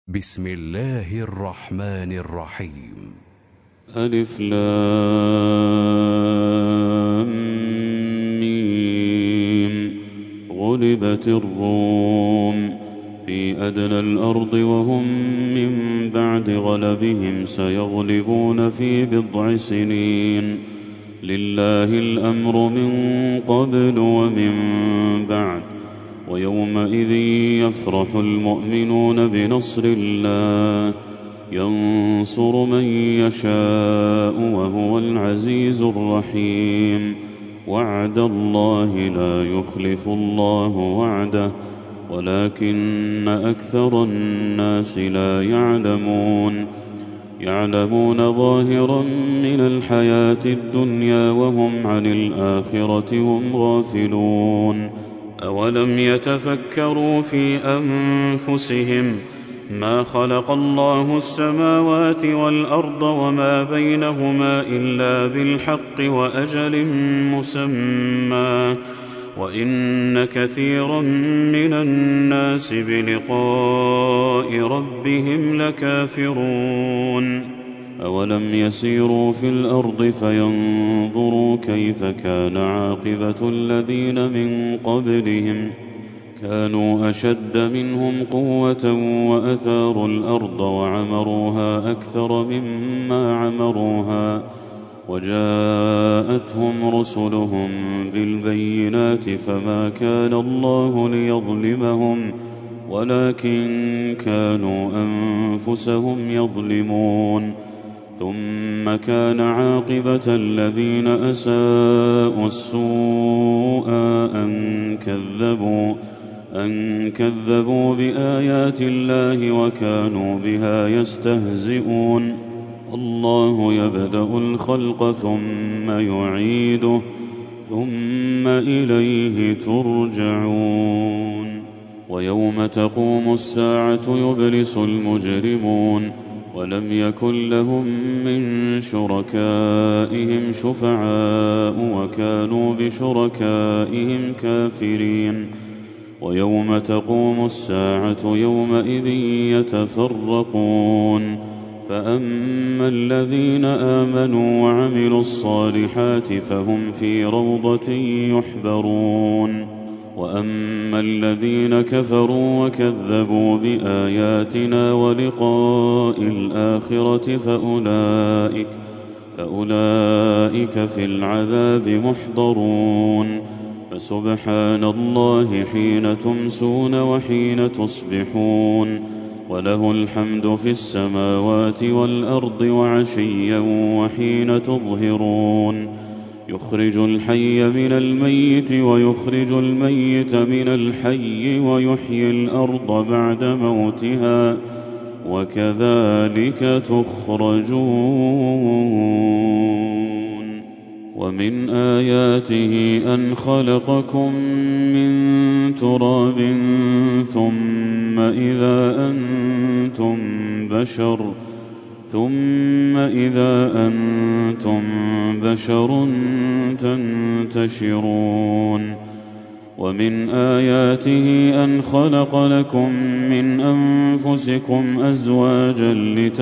بسم الله الرحمن الرحيم. ألف لام ميم. غلبت الروم في أدنى الأرض وهم من بعد غلبهم سيغلبون في بضع سنين. لله الأمر من قبل ومن بعد، ويومئذ يفرح المؤمنون بنصر الله، ينصر من يشاء وهو العزيز الرحيم. وعد الله لا يخلف الله وعده ولكن أكثر الناس لا يعلمون ظاهرا من الحياة الدنيا وهم عن الآخرة هم غافلون. أولم يتفكروا في أنفسهم ما خلق الله السماوات والأرض وما بينهما إلا بالحق وأجل مسمى، وإن كثيرا من الناس بلقاء ربهم لكافرون. أولم يسيروا في الأرض فينظروا كيف كان عاقبة الذين من قبلهم، كانوا أشد منهم قوة وأثاروا الأرض وعمروها أكثر مما عمروها، وجاءتهم رسلهم بالبينات فما كان الله ليظلمهم ولكن كانوا أنفسهم يظلمون. ثم كان عاقبة الذين أساءوا السوء أن كذبوا بآيات الله وكانوا بها يستهزئون. الله يبدأ الخلق ثم يعيده ثم إليه ترجعون. ويوم تقوم الساعة يبلس المجرمون ولم يكن لهم من شركائهم شفعاء وكانوا بشركائهم كافرين. ويوم تقوم الساعة يومئذ يتفرقون، فأما الذين آمنوا وعملوا الصالحات فهم في روضة يحبرون، وأما الذين كفروا وكذبوا بآياتنا ولقاء الآخرة فأولئك في العذاب محضرون. فسبحان الله حين تمسون وحين تصبحون، وله الحمد في السماوات والأرض وعشيا وحين تظهرون. يخرج الحي من الميت ويخرج الميت من الحي ويحيي الأرض بعد موتها وكذلك تخرجون. ومن آياته أن خلقكم من تراب ثم إذا أنتم بشر تنتشرون. ومن آياته أن خلق لكم من أنفسكم أزواجا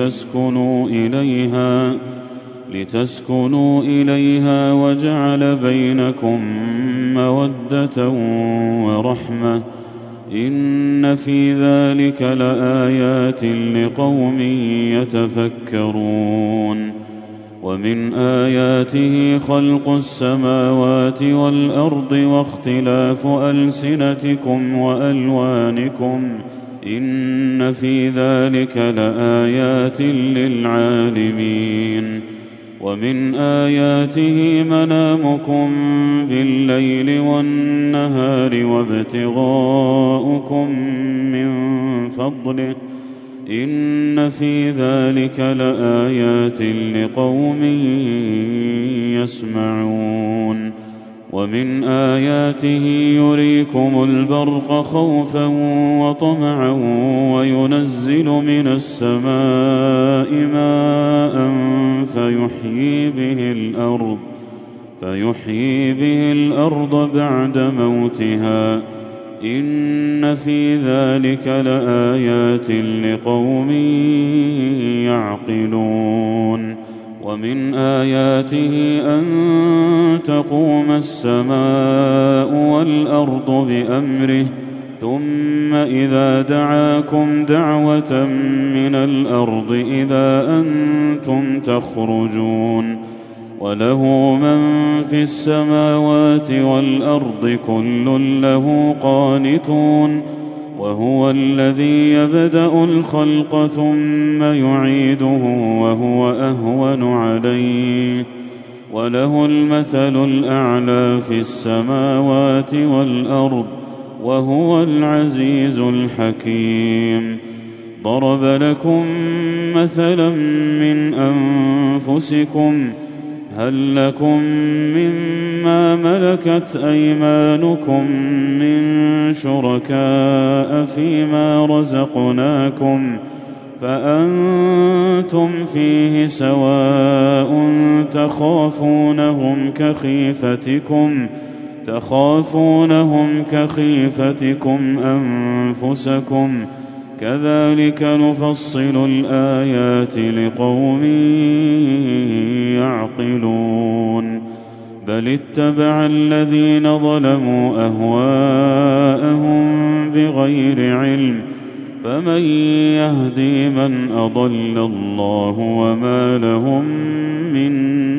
لتسكنوا إليها وجعل بينكم مودة ورحمة، إن في ذلك لآيات لقوم يتفكرون. ومن آياته خلق السماوات والأرض واختلاف ألسنتكم وألوانكم، إن في ذلك لآيات للعالمين. ومن آياته منامكم بالليل والنهار وابتغاؤكم من فضله، إن في ذلك لآيات لقوم يسمعون. ومن آياته يريكم البرق خوفا وطمعا وينزل من السماء ماء فيحيي به الأرض بعد موتها، إن في ذلك لآيات لقوم يعقلون. ومن آياته أن تقوم السماء والأرض بأمره ثم إذا دعاكم دعوة من الأرض إذا أنتم تخرجون. وله من في السماوات والأرض كل له قانتون. وهو الذي يبدأ الخلق ثم يعيده وهو أهون عليه وله المثل الأعلى في السماوات والأرض وهو العزيز الحكيم. ضرب لكم مثلا من أنفسكم هل لكم مما ملكت أيمانكم من شركاء فيما رزقناكم فأنتم فيه سواء تخافونهم كخيفتكم أنفسكم كذلك نفصل الآيات لقوم يعقلون. بل اتبع الذين ظلموا أهواءهم بغير علم فمن يهدي من أضل الله وما لهم من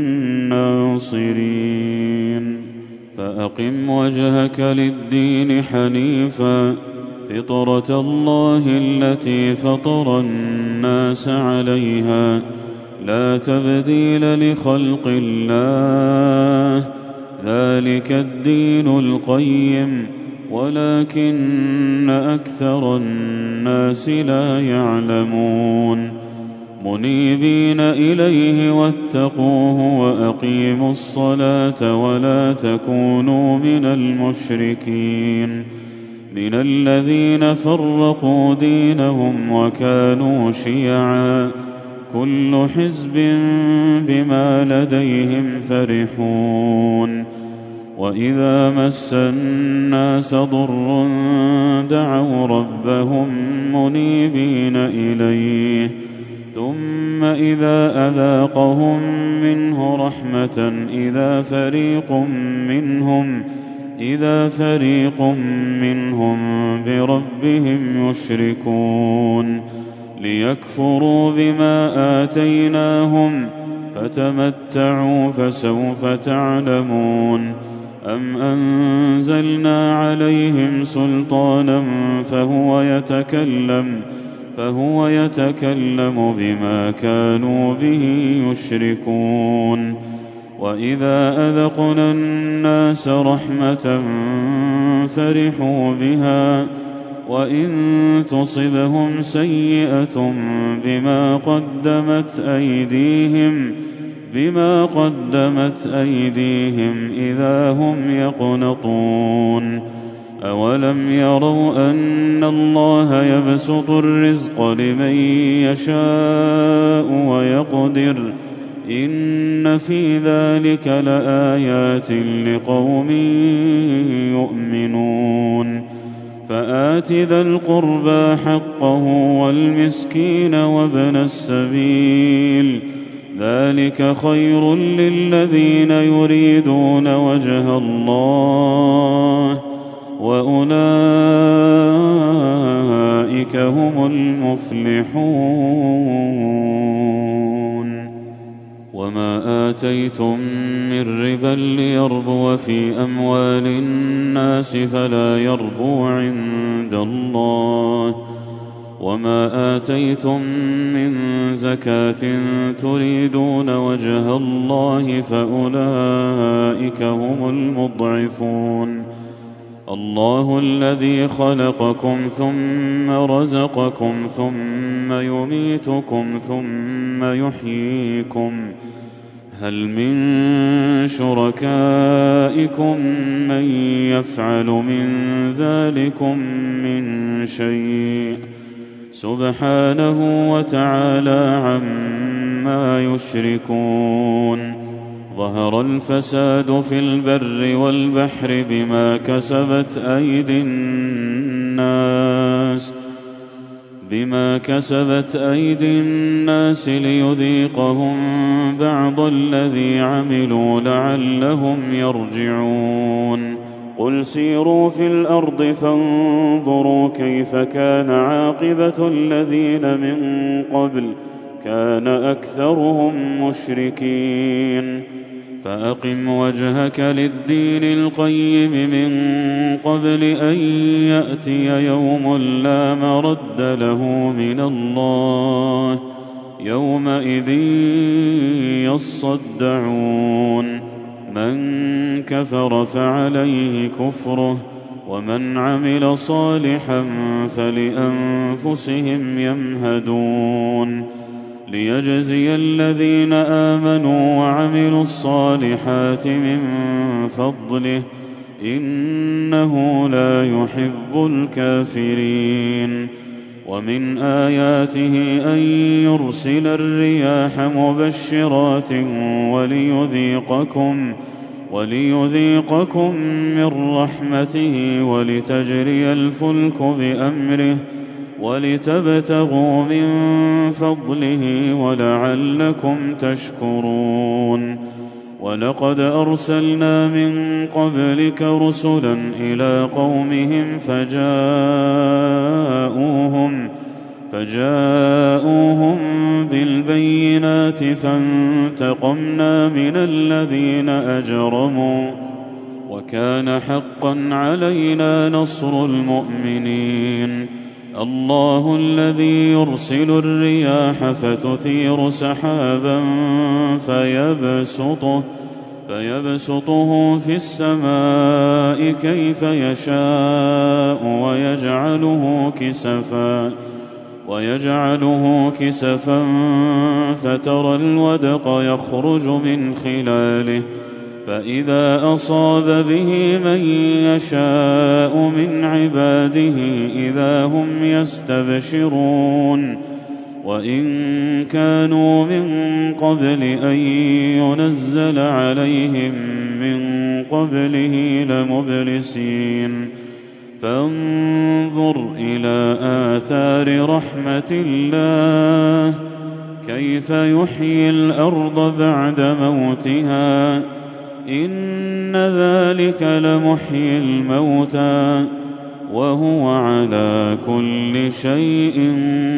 ناصرين. فأقم وجهك للدين حنيفا فطرة الله التي فطر الناس عليها لا تبديل لخلق الله ذلك الدين القيم ولكن أكثر الناس لا يعلمون. منيبين إليه واتقوه وأقيموا الصلاة ولا تكونوا من المشركين من الذين فرقوا دينهم وكانوا شيعا كل حزب بما لديهم فرحون. وإذا مس الناس ضر دعوا ربهم منيبين إليه ثم إذا أذاقهم منه رحمة إذا فريق منهم بربهم يشركون ليكفروا بما آتيناهم فتمتعوا فسوف تعلمون. أم أنزلنا عليهم سلطانا فهو يتكلم بما كانوا به يشركون. وإذا أذقنا الناس رحمة فرحوا بها وإن تصبهم سيئة بما قدمت أيديهم إذا هم يقنطون. أولم يروا أن الله يبسط الرزق لمن يشاء ويقدر إن في ذلك لآيات لقوم يؤمنون. فآت ذا القربى حقه والمسكين وابن السبيل ذلك خير للذين يريدون وجه الله وأولئك هم المفلحون. وما آتيتم من ربا ليربو في أموال الناس فلا يربو عند الله وما آتيتم من زكاة تريدون وجه الله فأولئك هم المضعفون. الله الذي خلقكم ثم رزقكم ثم يميتكم ثم يحييكم هل من شركائكم من يفعل من ذلكم من شيء سبحانه وتعالى عما يشركون. ظهر الفساد في البر والبحر بما كسبت أيدي الناس ليذيقهم بعض الذي عملوا لعلهم يرجعون قل سيروا في الأرض فانظروا كيف كان عاقبة الذين من قبل كان أكثرهم مشركين فأقم وجهك للدين القيم من قبل أن يأتي يوم لا مرد له من الله يومئذ يصدعون من كفر فعليه كفره ومن عمل صالحا فلأنفسهم يمهدون ليجزي الذين آمنوا وعملوا الصالحات من فضله إنه لا يحب الكافرين ومن آياته أن يرسل الرياح مبشرات وليذيقكم من رحمته ولتجري الفلك بأمره ولتبتغوا من فضله ولعلكم تشكرون ولقد أرسلنا من قبلك رسلا إلى قومهم فجاءوهم بالبينات فانتقمنا من الذين أجرموا وكان حقا علينا نصر المؤمنين الله الذي يرسل الرياح فتثير سحابا فيبسطه في السماء كيف يشاء ويجعله كسفا فترى الودق يخرج من خلاله فإذا أصاب به من يشاء من عباده إذا هم يستبشرون وإن كانوا من قبل أن ينزل عليهم من قبله لمبلسين فانظر إلى آثار رحمة الله كيف يحيي الأرض بعد موتها إن ذلك لمحيي الموتى وهو على كل شيء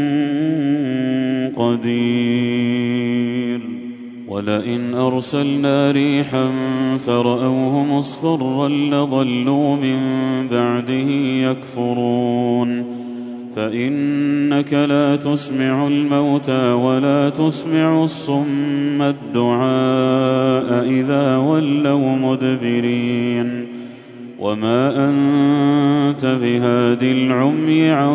قدير ولئن أرسلنا ريحا فرأوه مصفرا لظلوا من بعده يكفرون فإنك لا تسمع الموتى ولا تسمع الصم الدعاء إذا ولوا مدبرين وما أنت بهاد العمي عن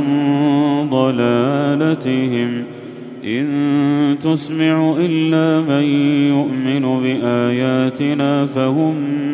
ضلالتهم إن تسمع إلا من يؤمن بآياتنا فهم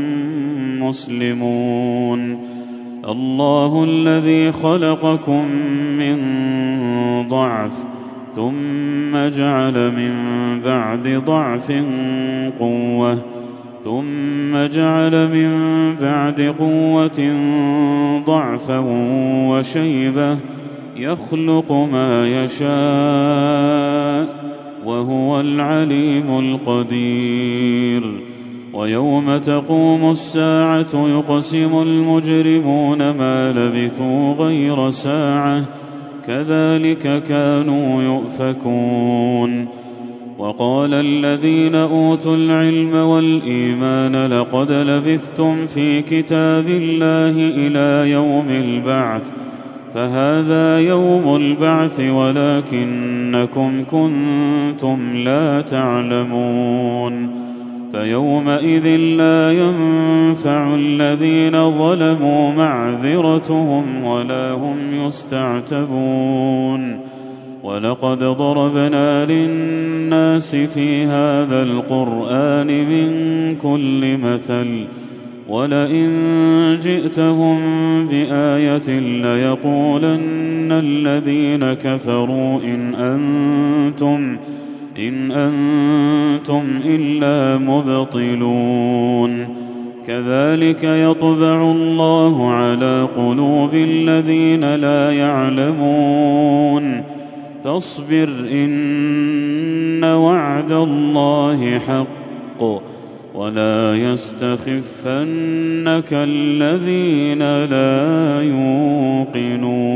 مسلمون الله الذي خلقكم من ضعف ثم جعل من بعد ضعف قوة ثم جعل من بعد قوة ضعفا وشيبة يخلق ما يشاء وهو العليم القدير ويوم تقوم الساعة يقسم المجرمون ما لبثوا غير ساعة كذلك كانوا يؤفكون وقال الذين أوتوا العلم والإيمان لقد لبثتم في كتاب الله إلى يوم البعث فهذا يوم البعث ولكنكم كنتم لا تعلمون فيومئذ لا ينفع الذين ظلموا معذرتهم ولا هم يستعتبون ولقد ضربنا للناس في هذا القرآن من كل مثل ولئن جئتهم بآية ليقولن الذين كفروا إن أنتم إلا مبطلون كذلك يطبع الله على قلوب الذين لا يعلمون فاصبر إن وعد الله حق ولا يستخفنك الذين لا يوقنون